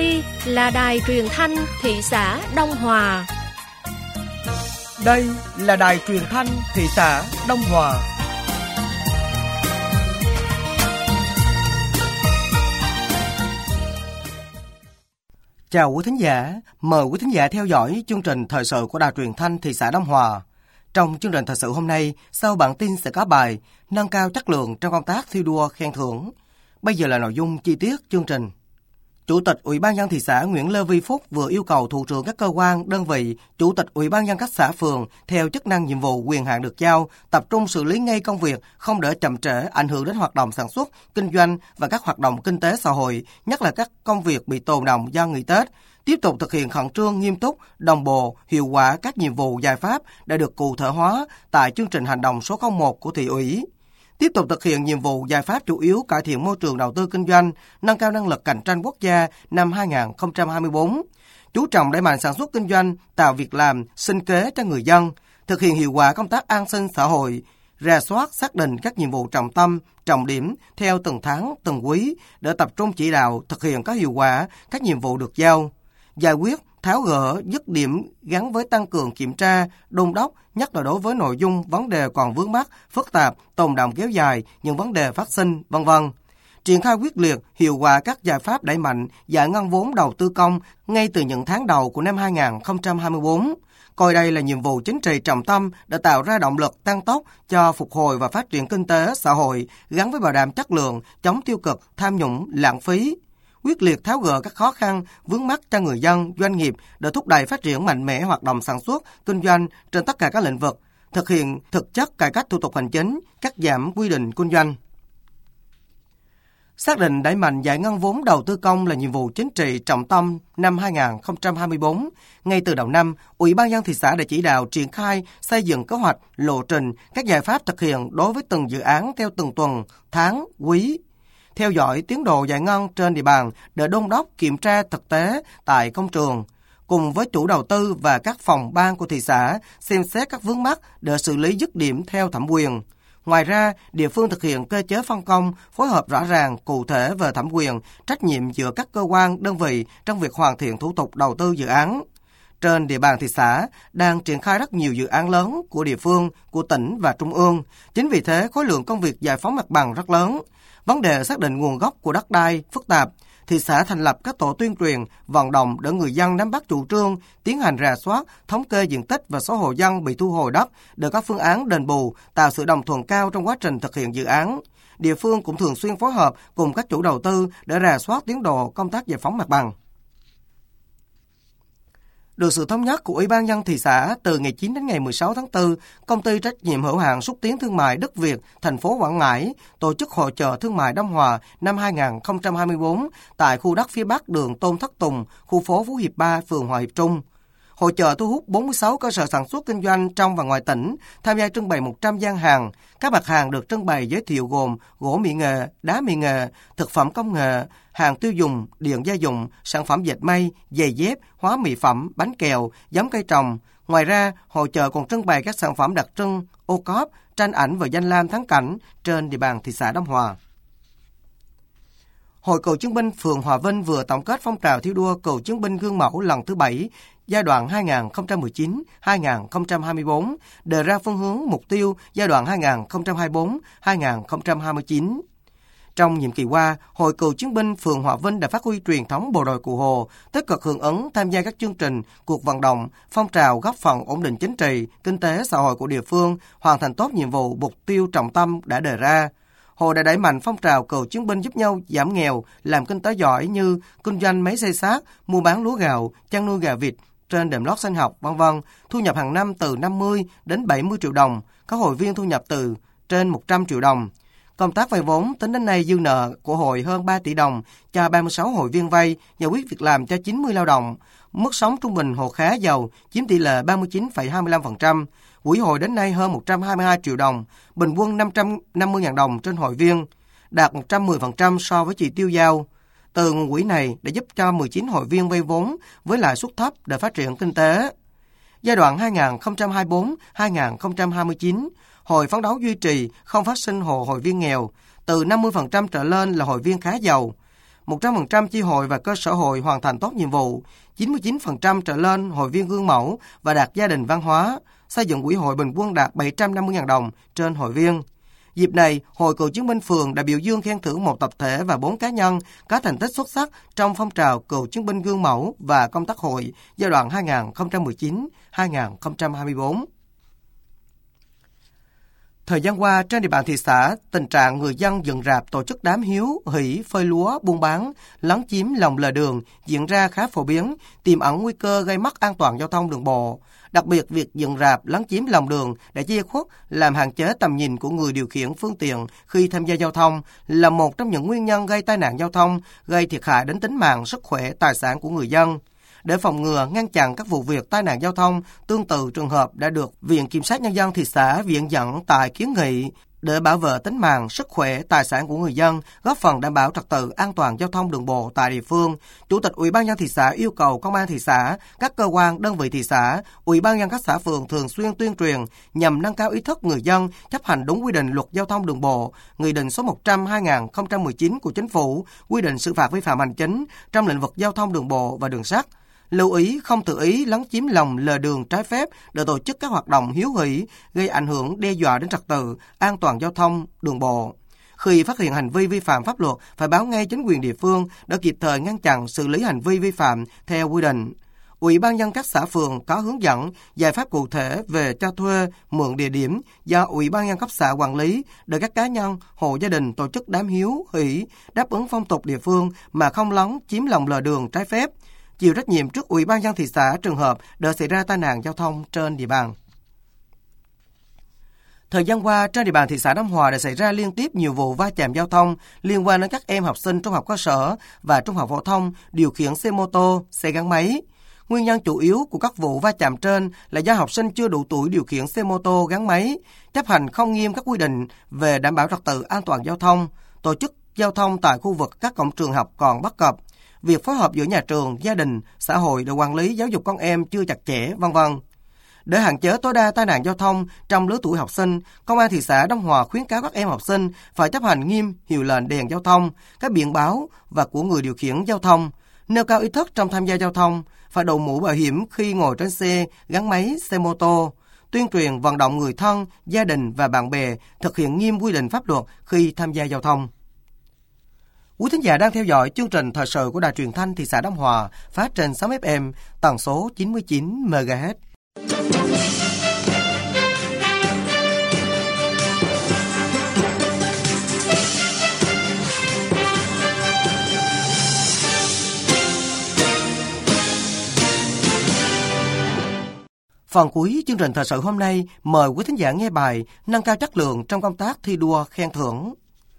Đây là đài truyền thanh thị xã Đông Hòa. Đây là đài truyền thanh thị xã Đông Hòa. Chào quý thính giả, mời quý thính giả theo dõi chương trình thời sự của đài truyền thanh thị xã Đông Hòa. Trong chương trình thời sự hôm nay, sau bản tin sẽ có bài nâng cao chất lượng trong công tác thi đua khen thưởng. Bây giờ là nội dung chi tiết chương trình. Chủ tịch Ủy ban nhân dân thị xã Nguyễn Lê Vi Phúc vừa yêu cầu thủ trưởng các cơ quan, đơn vị, chủ tịch Ủy ban nhân dân các xã phường theo chức năng nhiệm vụ quyền hạn được giao, tập trung xử lý ngay công việc, không để chậm trễ ảnh hưởng đến hoạt động sản xuất, kinh doanh và các hoạt động kinh tế xã hội, nhất là các công việc bị tồn đọng do nghỉ Tết. Tiếp tục thực hiện khẩn trương, nghiêm túc, đồng bộ, hiệu quả các nhiệm vụ giải pháp đã được cụ thể hóa tại chương trình hành động số 01 của thị ủy. Tiếp tục thực hiện nhiệm vụ giải pháp chủ yếu cải thiện môi trường đầu tư kinh doanh, nâng cao năng lực cạnh tranh quốc gia năm 2024. Chú trọng đẩy mạnh sản xuất kinh doanh, tạo việc làm, sinh kế cho người dân, thực hiện hiệu quả công tác an sinh xã hội, rà soát xác định các nhiệm vụ trọng tâm, trọng điểm theo từng tháng, từng quý để tập trung chỉ đạo thực hiện có hiệu quả các nhiệm vụ được giao. Giải quyết, tháo gỡ dứt điểm gắn với tăng cường kiểm tra, đôn đốc, nhất là đối với nội dung vấn đề còn vướng mắc, phức tạp, tồn đọng kéo dài, những vấn đề phát sinh, v.v. Triển khai quyết liệt, hiệu quả các giải pháp đẩy mạnh giải ngân vốn đầu tư công ngay từ những tháng đầu của năm 2024. Coi đây là nhiệm vụ chính trị trọng tâm để tạo ra động lực tăng tốc cho phục hồi và phát triển kinh tế xã hội gắn với bảo đảm chất lượng, chống tiêu cực, tham nhũng, lãng phí. Quyết liệt tháo gỡ các khó khăn, vướng mắc cho người dân, doanh nghiệp để thúc đẩy phát triển mạnh mẽ hoạt động sản xuất, kinh doanh trên tất cả các lĩnh vực, thực hiện thực chất cải cách thủ tục hành chính, cắt giảm quy định kinh doanh. Xác định đẩy mạnh giải ngân vốn đầu tư công là nhiệm vụ chính trị trọng tâm năm 2024. Ngay từ đầu năm, Ủy ban nhân dân thị xã đã chỉ đạo triển khai xây dựng kế hoạch, lộ trình, các giải pháp thực hiện đối với từng dự án theo từng tuần, tháng, quý. Theo dõi tiến độ giải ngân trên địa bàn để đôn đốc kiểm tra thực tế tại công trường, cùng với chủ đầu tư và các phòng ban của thị xã xem xét các vướng mắc để xử lý dứt điểm theo thẩm quyền. Ngoài ra, địa phương thực hiện cơ chế phân công, phối hợp rõ ràng, cụ thể về thẩm quyền, trách nhiệm giữa các cơ quan, đơn vị trong việc hoàn thiện thủ tục đầu tư dự án. Trên địa bàn thị xã đang triển khai rất nhiều dự án lớn của địa phương, của tỉnh và trung ương. Chính vì thế, khối lượng công việc giải phóng mặt bằng rất lớn. Vấn đề xác định nguồn gốc của đất đai phức tạp, thị xã thành lập các tổ tuyên truyền, vận động để người dân nắm bắt chủ trương, tiến hành rà soát, thống kê diện tích và số hộ dân bị thu hồi đất để có phương án đền bù, tạo sự đồng thuận cao trong quá trình thực hiện dự án. Địa phương cũng thường xuyên phối hợp cùng các chủ đầu tư để rà soát tiến độ công tác giải phóng mặt bằng. Được sự thống nhất của Ủy ban nhân dân thị xã, từ ngày 9 đến ngày 16 tháng 4, Công ty trách nhiệm hữu hạn xúc tiến thương mại Đức Việt, thành phố Quảng Ngãi, tổ chức hội chợ thương mại Đông Hòa năm 2024 tại khu đất phía Bắc đường Tôn Thất Tùng, khu phố Phú Hiệp 3, phường Hòa Hiệp Trung. Hội chợ thu hút 46 cơ sở sản xuất kinh doanh trong và ngoài tỉnh, tham gia trưng bày 100 gian hàng. Các mặt hàng được trưng bày giới thiệu gồm gỗ mỹ nghệ, đá mỹ nghệ, thực phẩm công nghệ, hàng tiêu dùng, điện gia dụng, sản phẩm dệt may, giày dép, hóa mỹ phẩm, bánh kẹo, giống cây trồng. Ngoài ra, hội chợ còn trưng bày các sản phẩm đặc trưng, ô cóp, tranh ảnh và danh lam thắng cảnh trên địa bàn thị xã Đông Hòa. Hội Cựu chiến binh phường Hòa Vinh vừa tổng kết phong trào thi đua cựu chiến binh gương mẫu lần thứ 7, giai đoạn 2019-2024, đề ra phương hướng mục tiêu giai đoạn 2024-2029. Trong nhiệm kỳ qua, Hội Cựu chiến binh phường Hòa Vinh đã phát huy truyền thống bộ đội Cụ Hồ, tích cực hưởng ứng tham gia các chương trình, cuộc vận động, phong trào góp phần ổn định chính trị, kinh tế xã hội của địa phương, hoàn thành tốt nhiệm vụ mục tiêu trọng tâm đã đề ra. Hội đã đẩy mạnh phong trào cựu chiến binh giúp nhau giảm nghèo, làm kinh tế giỏi như kinh doanh máy xay sát, mua bán lúa gạo, chăn nuôi gà vịt trên đệm lót sinh học, v.v. Thu nhập hàng năm từ 50 đến 70 triệu đồng, có hội viên thu nhập từ trên 100 triệu đồng. Công tác vay vốn tính đến nay dư nợ của hội hơn 3 tỷ đồng cho 36 hội viên vay, giải quyết việc làm cho 90 lao động. Mức sống trung bình hộ khá giàu chiếm tỷ lệ 39,25%. Quỹ hội đến nay hơn 122 triệu đồng, bình quân 550.000 đồng trên hội viên, đạt 110% so với chỉ tiêu giao. Từ nguồn quỹ này đã giúp cho 19 hội viên vay vốn với lãi suất thấp để phát triển kinh tế. Giai đoạn 2024-2029, hội phấn đấu duy trì không phát sinh hội viên nghèo, từ 50% trở lên là hội viên khá giàu. 100% chi hội và cơ sở hội hoàn thành tốt nhiệm vụ, 99% trở lên hội viên gương mẫu và đạt gia đình văn hóa, xây dựng quỹ hội bình quân đạt 750.000 đồng trên hội viên. Dịp này, Hội Cựu chiến binh phường đã biểu dương khen thưởng 1 tập thể và 4 cá nhân có thành tích xuất sắc trong phong trào cựu chiến binh gương mẫu và công tác hội giai đoạn 2019-2024. Thời gian qua, trên địa bàn thị xã, tình trạng người dân dựng rạp tổ chức đám hiếu, hỷ, phơi lúa, buôn bán, lấn chiếm lòng lề đường diễn ra khá phổ biến, tiềm ẩn nguy cơ gây mất an toàn giao thông đường bộ. Đặc biệt, việc dựng rạp, lấn chiếm lòng đường để che khuất, làm hạn chế tầm nhìn của người điều khiển phương tiện khi tham gia giao thông là một trong những nguyên nhân gây tai nạn giao thông, gây thiệt hại đến tính mạng, sức khỏe, tài sản của người dân. Để phòng ngừa, ngăn chặn các vụ việc tai nạn giao thông tương tự trường hợp đã được Viện Kiểm sát Nhân dân thị xã viện dẫn tại kiến nghị để bảo vệ tính mạng, sức khỏe, tài sản của người dân, góp phần đảm bảo trật tự an toàn giao thông đường bộ tại địa phương. Chủ tịch Ủy ban nhân dân thị xã yêu cầu Công an thị xã, các cơ quan, đơn vị thị xã, Ủy ban nhân các xã phường thường xuyên tuyên truyền nhằm nâng cao ý thức người dân chấp hành đúng quy định luật giao thông đường bộ, Nghị định số 100/2019 của Chính phủ, quy định xử phạt vi phạm hành chính trong lĩnh vực giao thông đường bộ và đường sắt. Lưu ý không tự ý lấn chiếm lòng lề đường trái phép để tổ chức các hoạt động hiếu hỉ, gây ảnh hưởng đe dọa đến trật tự, an toàn giao thông đường bộ. Khi phát hiện hành vi vi phạm pháp luật, phải báo ngay chính quyền địa phương để kịp thời ngăn chặn xử lý hành vi vi phạm theo quy định. Ủy ban nhân các xã phường có hướng dẫn giải pháp cụ thể về cho thuê, mượn địa điểm do Ủy ban nhân cấp xã quản lý để các cá nhân, hộ gia đình tổ chức đám hiếu hỉ đáp ứng phong tục địa phương mà không lấn chiếm lòng lề đường trái phép, chịu trách nhiệm trước Ủy ban nhân thị xã trường hợp để xảy ra tai nạn giao thông trên địa bàn. Thời gian qua, trên địa bàn thị xã Đông Hòa đã xảy ra liên tiếp nhiều vụ va chạm giao thông liên quan đến các em học sinh trung học cơ sở và trung học phổ thông điều khiển xe mô tô, xe gắn máy. Nguyên nhân chủ yếu của các vụ va chạm trên là do học sinh chưa đủ tuổi điều khiển xe mô tô gắn máy, chấp hành không nghiêm các quy định về đảm bảo trật tự an toàn giao thông, tổ chức giao thông tại khu vực các cổng trường học còn bất cập. Việc phối hợp giữa nhà trường, gia đình, xã hội để quản lý giáo dục con em chưa chặt chẽ, v.v. Để hạn chế tối đa tai nạn giao thông trong lứa tuổi học sinh, Công an thị xã Đông Hòa khuyến cáo các em học sinh phải chấp hành nghiêm hiệu lệnh đèn giao thông, các biển báo và của người điều khiển giao thông, nêu cao ý thức trong tham gia giao thông, phải đội mũ bảo hiểm khi ngồi trên xe, gắn máy, xe mô tô, tuyên truyền vận động người thân, gia đình và bạn bè thực hiện nghiêm quy định pháp luật khi tham gia giao thông. Quý thính giả đang theo dõi chương trình thời sự của Đài Truyền thanh thị xã Đông Hòa phát trên 6 FM tần số 99 MHz. Phần cuối chương trình thời sự hôm nay mời quý thính giả nghe bài Nâng cao chất lượng trong công tác thi đua khen thưởng.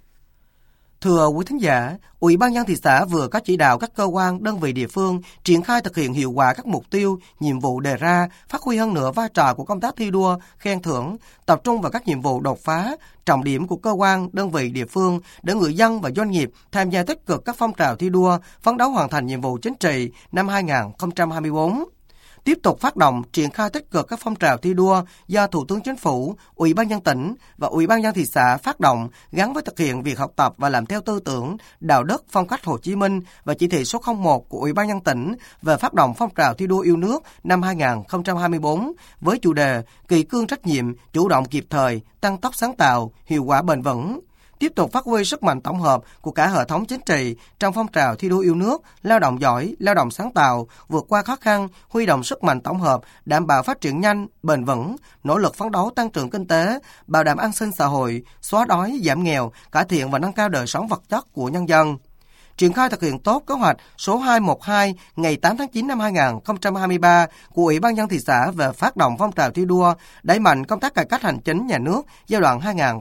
Thưa quý thính giả, Ủy ban nhân thị xã vừa có chỉ đạo các cơ quan, đơn vị địa phương triển khai thực hiện hiệu quả các mục tiêu, nhiệm vụ đề ra, phát huy hơn nữa vai trò của công tác thi đua, khen thưởng, tập trung vào các nhiệm vụ đột phá, trọng điểm của cơ quan, đơn vị địa phương để người dân và doanh nghiệp tham gia tích cực các phong trào thi đua, phấn đấu hoàn thành nhiệm vụ chính trị năm 2024. Tiếp tục phát động triển khai tích cực các phong trào thi đua do Thủ tướng Chính phủ, Ủy ban nhân tỉnh và Ủy ban nhân thị xã phát động gắn với thực hiện việc học tập và làm theo tư tưởng, đạo đức, phong cách Hồ Chí Minh và chỉ thị số 01 của Ủy ban nhân tỉnh về phát động phong trào thi đua yêu nước năm 2024 với chủ đề kỳ cương trách nhiệm, chủ động kịp thời, tăng tốc sáng tạo, hiệu quả bền vững. Tiếp tục phát huy sức mạnh tổng hợp của cả hệ thống chính trị trong phong trào thi đua yêu nước, lao động giỏi, lao động sáng tạo, vượt qua khó khăn, huy động sức mạnh tổng hợp, đảm bảo phát triển nhanh, bền vững, nỗ lực phấn đấu tăng trưởng kinh tế, bảo đảm an sinh xã hội, xóa đói, giảm nghèo, cải thiện và nâng cao đời sống vật chất của nhân dân. Triển khai thực hiện tốt kế hoạch số 212 ngày 8 tháng 9 năm 2023 của Ủy ban nhân thị xã về phát động phong trào thi đua, đẩy mạnh công tác cải cách hành chính nhà nước giai đoạn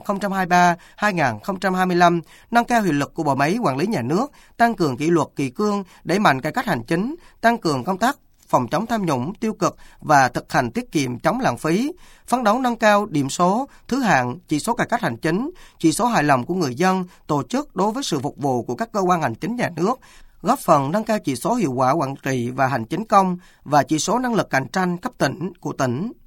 2023-2025, nâng cao hiệu lực của bộ máy quản lý nhà nước, tăng cường kỷ luật kỷ cương, đẩy mạnh cải cách hành chính, tăng cường công tác phòng chống tham nhũng tiêu cực và thực hành tiết kiệm chống lãng phí, phấn đấu nâng cao điểm số, thứ hạng, chỉ số cải cách hành chính, chỉ số hài lòng của người dân, tổ chức đối với sự phục vụ của các cơ quan hành chính nhà nước, góp phần nâng cao chỉ số hiệu quả quản trị và hành chính công và chỉ số năng lực cạnh tranh cấp tỉnh của tỉnh.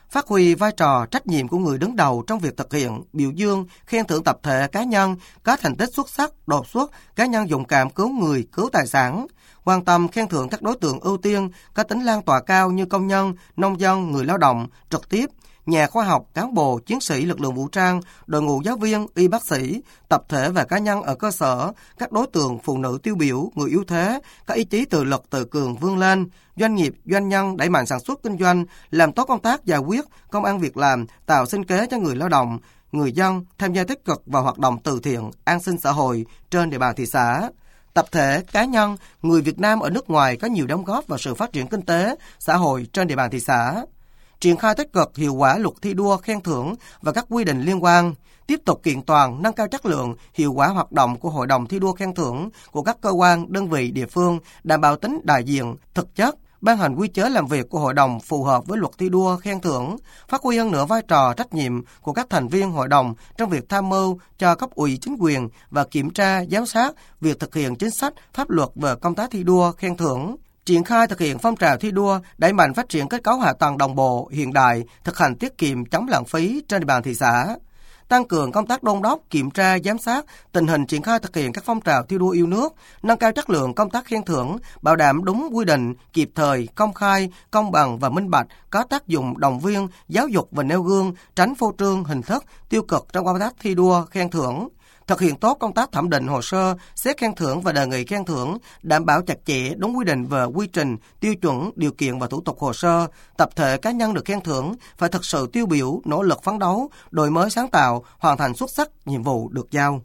phát huy vai trò trách nhiệm của người đứng đầu trong việc thực hiện, biểu dương, khen thưởng tập thể cá nhân có thành tích xuất sắc, đột xuất, cá nhân dũng cảm cứu người, cứu tài sản, quan tâm khen thưởng các đối tượng ưu tiên có tính lan tỏa cao như công nhân, nông dân, người lao động trực tiếp, nhà khoa học, cán bộ, chiến sĩ lực lượng vũ trang, đội ngũ giáo viên, y bác sĩ, tập thể và cá nhân ở cơ sở, các đối tượng phụ nữ tiêu biểu, người yếu thế, có ý chí tự lực tự cường vươn lên, doanh nghiệp, doanh nhân đẩy mạnh sản xuất kinh doanh, làm tốt công tác giải quyết công ăn việc làm, tạo sinh kế cho người lao động, người dân tham gia tích cực vào hoạt động từ thiện, an sinh xã hội trên địa bàn thị xã. Tập thể, cá nhân, người Việt Nam ở nước ngoài có nhiều đóng góp vào sự phát triển kinh tế, xã hội trên địa bàn thị xã. Triển khai tích cực hiệu quả luật thi đua khen thưởng và các quy định liên quan, tiếp tục kiện toàn, nâng cao chất lượng, hiệu quả hoạt động của hội đồng thi đua khen thưởng của các cơ quan, đơn vị địa phương, đảm bảo tính đại diện, thực chất, ban hành quy chế làm việc của hội đồng phù hợp với luật thi đua khen thưởng, phát huy hơn nữa vai trò trách nhiệm của các thành viên hội đồng trong việc tham mưu cho cấp ủy chính quyền và kiểm tra, giám sát việc thực hiện chính sách, pháp luật về công tác thi đua khen thưởng. Triển khai thực hiện phong trào thi đua, đẩy mạnh phát triển kết cấu hạ tầng đồng bộ, hiện đại, thực hành tiết kiệm, chống lãng phí trên địa bàn thị xã. Tăng cường công tác đôn đốc, kiểm tra, giám sát tình hình triển khai thực hiện các phong trào thi đua yêu nước, nâng cao chất lượng công tác khen thưởng, bảo đảm đúng quy định, kịp thời, công khai, công bằng và minh bạch, có tác dụng động viên, giáo dục và nêu gương, tránh phô trương, hình thức, tiêu cực trong công tác thi đua, khen thưởng. Thực hiện tốt công tác thẩm định hồ sơ, xét khen thưởng và đề nghị khen thưởng, đảm bảo chặt chẽ đúng quy định về quy trình, tiêu chuẩn, điều kiện và thủ tục hồ sơ. Tập thể cá nhân được khen thưởng phải thực sự tiêu biểu, nỗ lực phấn đấu, đổi mới sáng tạo, hoàn thành xuất sắc nhiệm vụ được giao.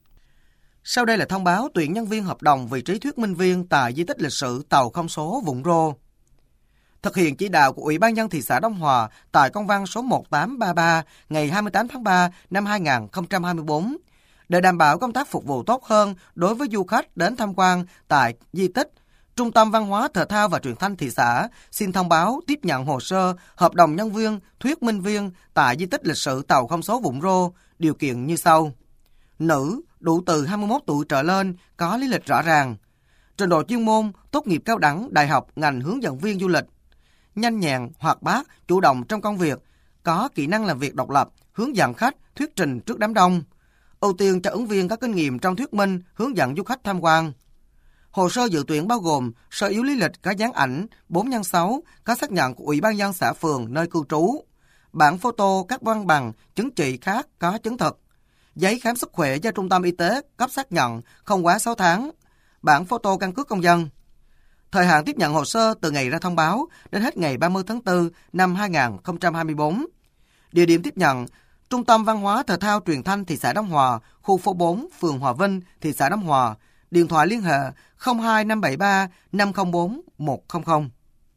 Sau đây là thông báo tuyển nhân viên hợp đồng vị trí thuyết minh viên tại di tích lịch sử Tàu Không Số Vũng Rô. Thực hiện chỉ đạo của Ủy ban nhân dân thị xã Đông Hòa tại công văn số 1833 ngày 28 tháng 3 năm 2024, để đảm bảo công tác phục vụ tốt hơn đối với du khách đến tham quan tại di tích, Trung tâm Văn hóa Thể thao và Truyền thanh thị xã xin thông báo tiếp nhận hồ sơ hợp đồng nhân viên, thuyết minh viên tại di tích lịch sử Tàu Không Số Vũng Rô, điều kiện như sau. Nữ, đủ từ 21 tuổi trở lên, có lý lịch rõ ràng. Trình độ chuyên môn, tốt nghiệp cao đẳng, đại học, ngành hướng dẫn viên du lịch. Nhanh nhẹn, hoạt bát, chủ động trong công việc, có kỹ năng làm việc độc lập, hướng dẫn khách, thuyết trình trước đám đông. Ưu tiên cho ứng viên có kinh nghiệm trong thuyết minh, hướng dẫn du khách tham quan. Hồ sơ dự tuyển bao gồm sơ yếu lý lịch có dán ảnh 4x6, có xác nhận của Ủy ban nhân dân xã phường nơi cư trú, bản photo các văn bằng, chứng chỉ khác có chứng thực, giấy khám sức khỏe do trung tâm y tế cấp xác nhận không quá 6 tháng, bản photo căn cước công dân. Thời hạn tiếp nhận hồ sơ từ ngày ra thông báo đến hết ngày 30 tháng 4 năm 2024. Địa điểm tiếp nhận Trung tâm Văn hóa Thể thao Truyền thanh thị xã Đông Hòa, khu phố 4, phường Hòa Vinh, thị xã Đông Hòa. Điện thoại liên hệ 02573 504 100.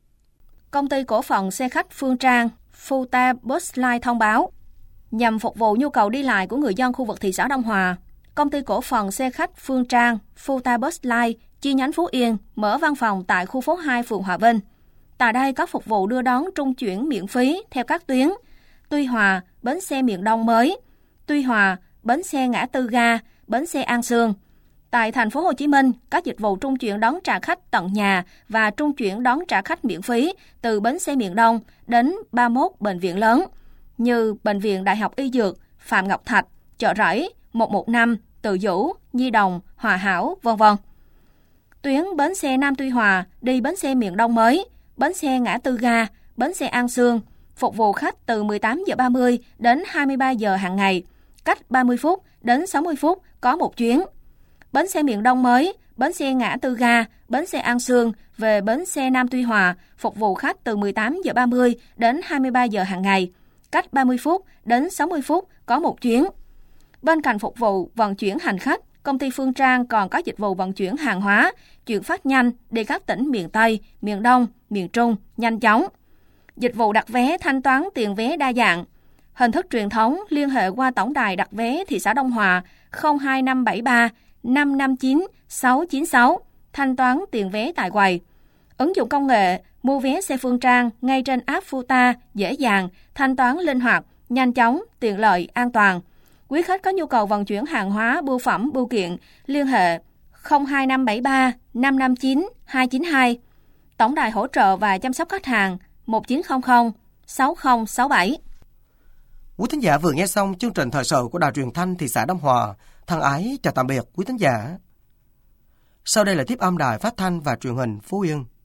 Công ty cổ phần xe khách Phương Trang, Futa Bus Line thông báo, nhằm phục vụ nhu cầu đi lại của người dân khu vực thị xã Đông Hòa, công ty cổ phần xe khách Phương Trang, Futa Bus Line, chi nhánh Phú Yên, mở văn phòng tại khu phố 2, phường Hòa Vinh. Tại đây có phục vụ đưa đón trung chuyển miễn phí theo các tuyến Tuy Hòa, bến xe miền Đông mới, Tuy Hòa, bến xe ngã tư ga, bến xe An Sương. Tại thành phố Hồ Chí Minh, các dịch vụ trung chuyển đón trả khách tận nhà và trung chuyển đón trả khách miễn phí từ bến xe miền Đông đến 31 bệnh viện lớn như Bệnh viện Đại học Y Dược, Phạm Ngọc Thạch, Chợ Rẫy, 115, Từ Dũ, Nhi Đồng, Hòa Hảo, v.v. Tuyến bến xe Nam Tuy Hòa đi bến xe miền Đông mới, bến xe ngã tư ga, bến xe An Sương, phục vụ khách từ 18h30 đến 23 giờ hàng ngày, cách 30 phút đến 60 phút có một chuyến. Bến xe miền Đông mới, bến xe ngã tư ga, bến xe An Sương về bến xe Nam Tuy Hòa, phục vụ khách từ 18h30 đến 23 giờ hàng ngày, cách 30 phút đến 60 phút có một chuyến. Bên cạnh phục vụ vận chuyển hành khách, công ty Phương Trang còn có dịch vụ vận chuyển hàng hóa, chuyển phát nhanh đi các tỉnh miền Tây, miền Đông, miền Trung nhanh chóng. Dịch vụ đặt vé thanh toán tiền vé đa dạng. Hình thức truyền thống liên hệ qua tổng đài đặt vé thị xã Đông Hòa 02573 559 696, thanh toán tiền vé tại quầy. Ứng dụng công nghệ, mua vé xe Phương Trang ngay trên app Futa, dễ dàng, thanh toán linh hoạt, nhanh chóng, tiện lợi, an toàn. Quý khách có nhu cầu vận chuyển hàng hóa, bưu phẩm, bưu kiện, liên hệ 02573 559 292. Tổng đài hỗ trợ và chăm sóc khách hàng 1900 6067. Quý thính giả vừa nghe xong chương trình thời sự của Đài Truyền thanh thị xã Đông Hòa. Thân ái chào tạm biệt quý thính giả. Sau đây là tiếp âm Đài Phát thanh và Truyền hình Phú Yên.